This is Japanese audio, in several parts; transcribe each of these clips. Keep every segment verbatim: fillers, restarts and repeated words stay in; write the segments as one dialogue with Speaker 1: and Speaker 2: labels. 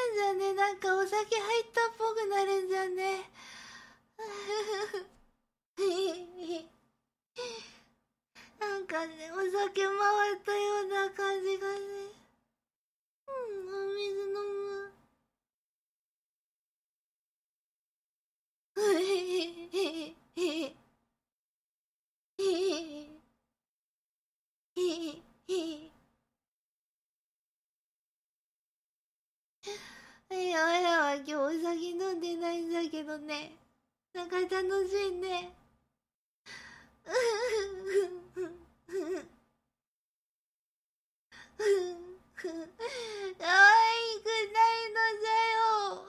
Speaker 1: じゃね。なんかお酒入ったっぽくなるんじゃね。なんかね、お酒回ったような感じがね。うん、お水飲む。いや、あらは今日お酒飲んでないんだけどね。なんか楽しいね。可愛くないのじゃよ。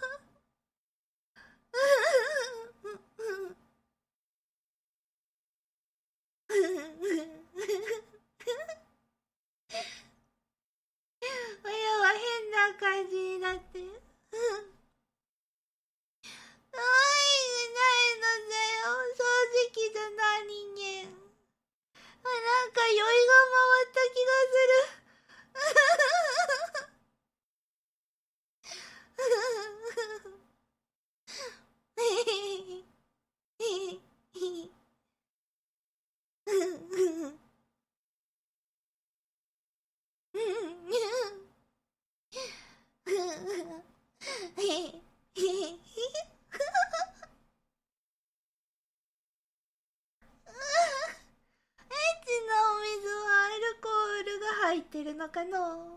Speaker 1: 親は変な感じになって。可愛くないのじゃよ。正直じゃない人間。あ、なんか酔いが回った気がする。エッチなお水はアルコールが入ってるのかの？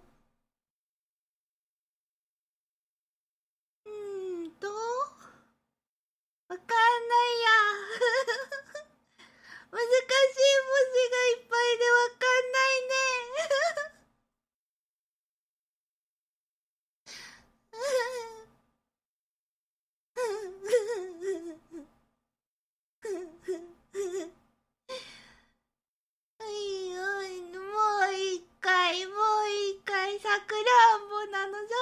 Speaker 1: うーんとわかんないや。難しい文字がいっぱいでわかんないね。おいおい、もう一回、もう一回、さくらんぼなのじゃ。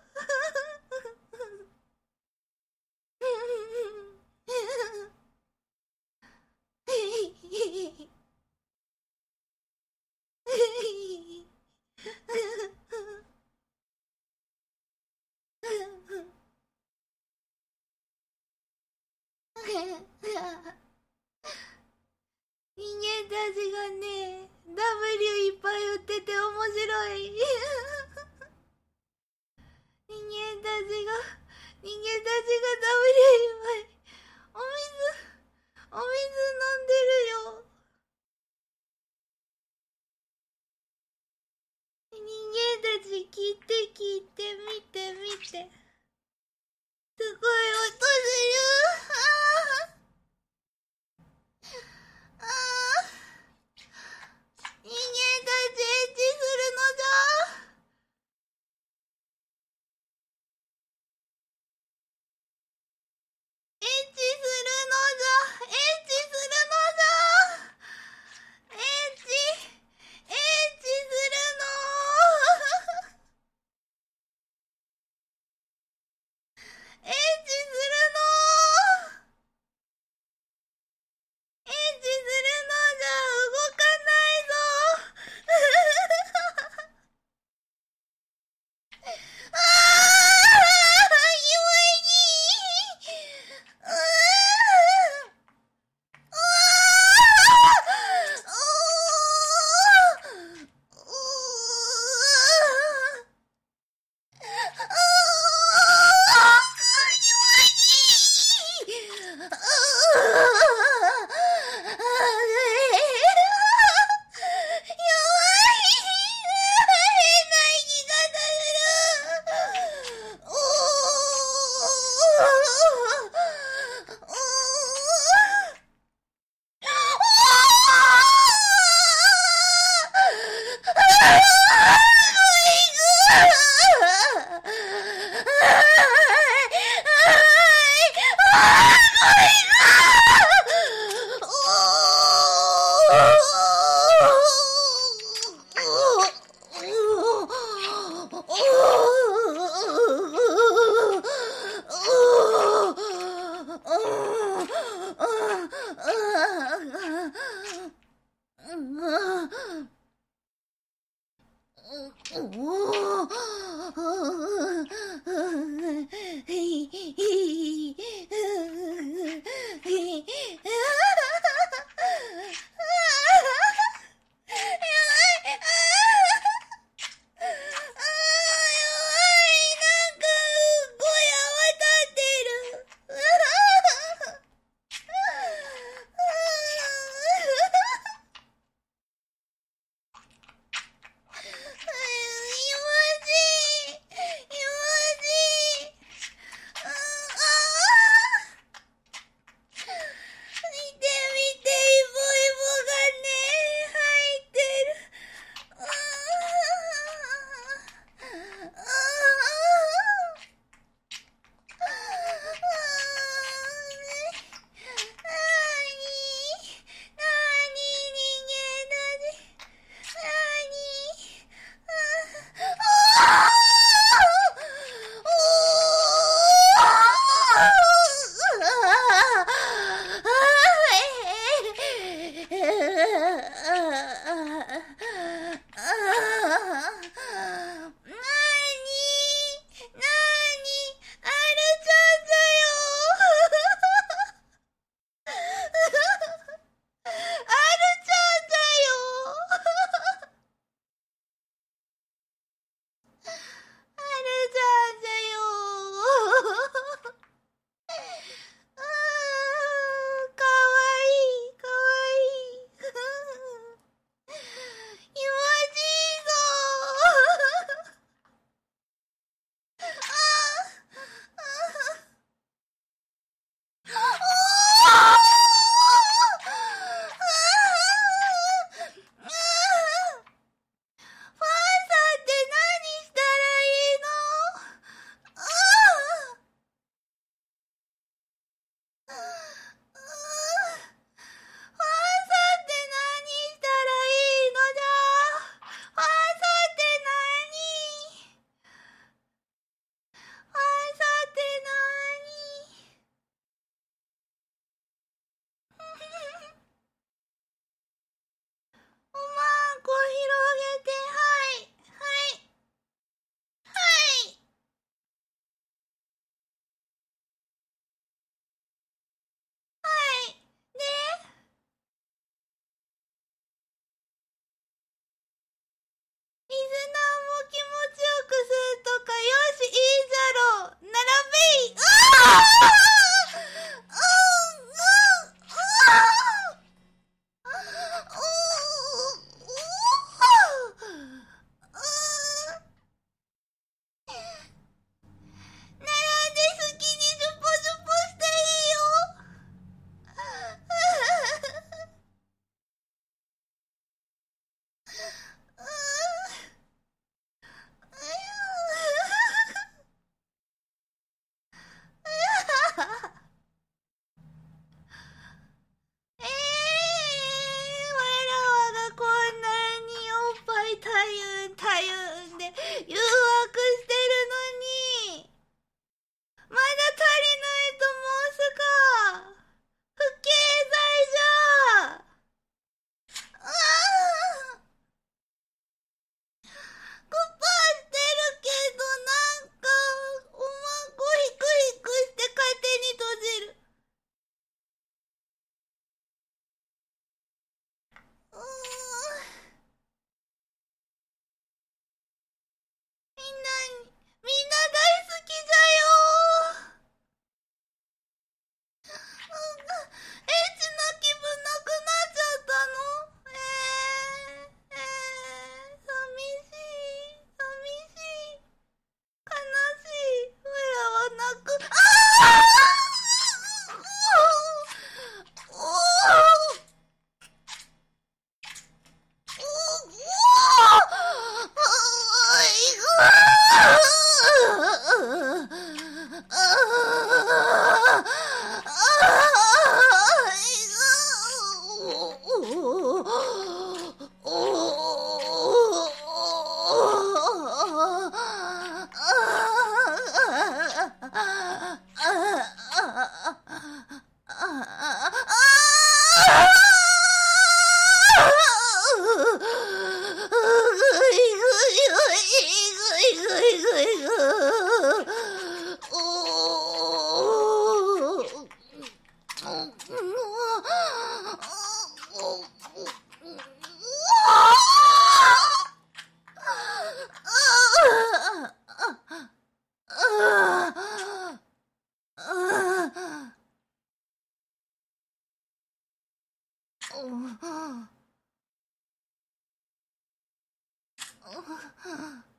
Speaker 1: 人間たちがね、ダブリュー いっぱい売ってて面白い。人間たちが、人間たちが ダブリュー いっぱい。お水、お水飲んでるよ。人間たち聞いて聞いて、見て見て。すごい音する。ああ。人間たちエッチするのじゃ。エッチするのじゃ。エッチするのじゃ。エッチ、エッチするの。エッチするの。エッチするのじゃ。動かないぞ。ああ、弱いに。うわあ、 うん